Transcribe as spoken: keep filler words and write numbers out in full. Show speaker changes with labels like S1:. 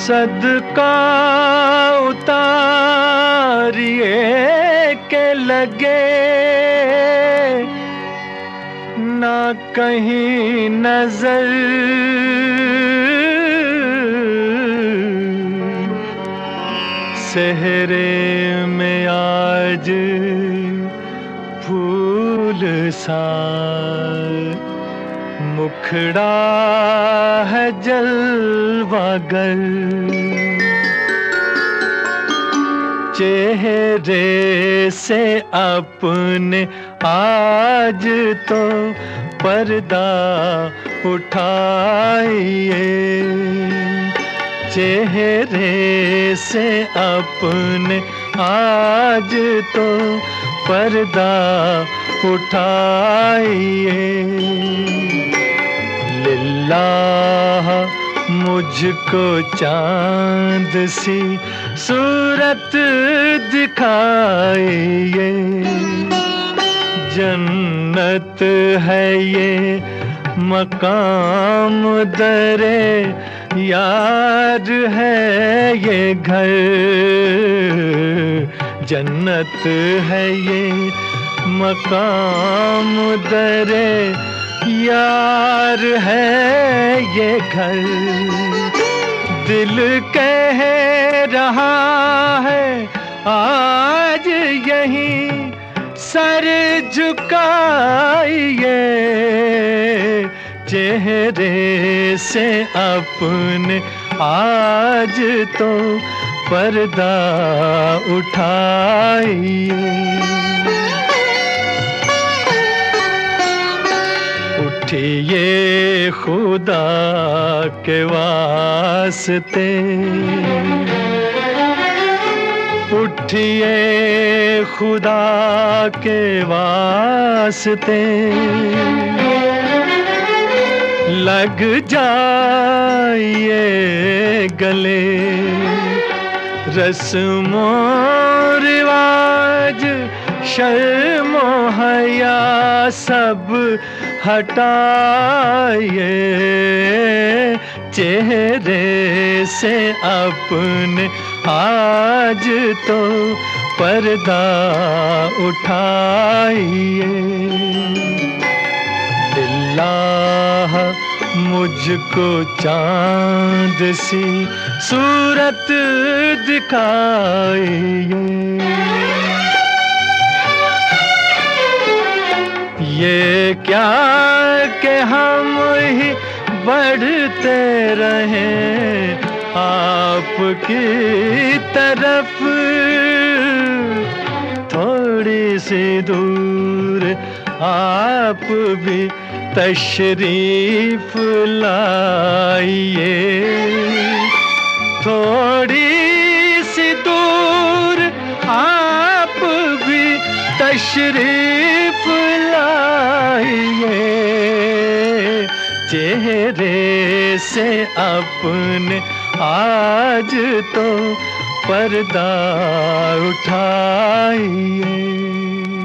S1: सदका उतारिए के लगे ना कहीं नजर सेहरे में आज फूल सा मुखड़ा है जलवागर। चेहरे से अपने आज तो पर्दा उठाइए, चेहरे से अपने आज तो पर्दा उठाइए। लिल्लाह मुझको चांद सी सूरत दिखाइए। जन्नत है ये मकाम दरे यार है ये घर। जन्नत है ये मकाम दरे यार है ये घर। दिल कह रहा है आज यहीं सर झुकाइए। चेहरे से अपने आज तो पर्दा उठाइए। उठिए खुदा के वास्ते, उठिए खुदा के वास्ते। लग जाइए गले, रस्मो रिवाज शर्मो हया सब हटाइए। चेहरे से अपने आज तो पर्दा उठाइए। लिल्लाह मुझको चांद सी सूरत दिखाइए। ये क्या कि हम ही बढ़ते रहें आपकी तरफ, थोड़ी सी दूर आप भी तशरीफ लाइए। थोड़ी सी दूर आप भी तशरीफ लाइए। चेहरे से अपने आज तो पर्दा उठाइए।